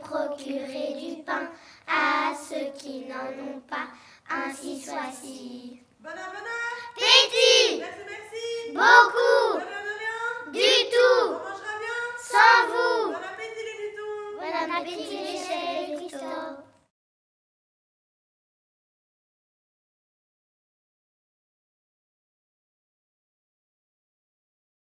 procurer du pain à ceux qui n'en ont pas, ainsi soit-il. Bonheur, bonheur. Pétit